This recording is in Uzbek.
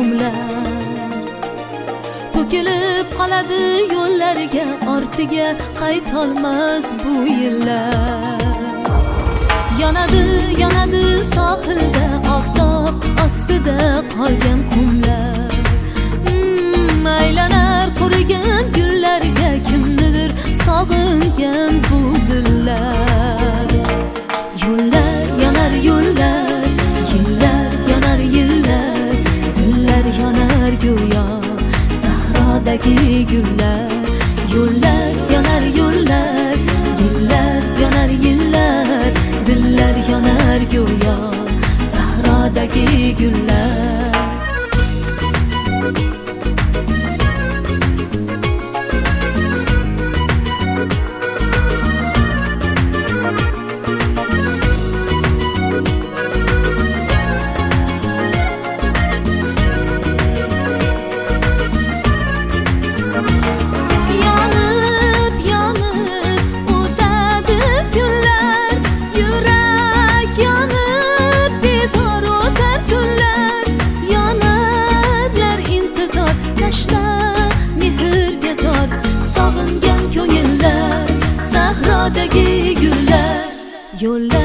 mumlar. To'kilib qoladi yo'llariga, ortiga qaytolmas bu yillar. Yanadi, yanadi sohilda, oftob ostida qolgan qumlar. Aylanar qurigan gullarga, kimnidir sog'ingan bu dillar. Yo'llar yanar yo'llar, yillar yanar yillar, dillar yanar go'yo sahrodagi gullar. Yo'llar yanar yo'llar, yillar yanar yillar, dillar yanar go'yo sahrodagi gullar. Yo'llar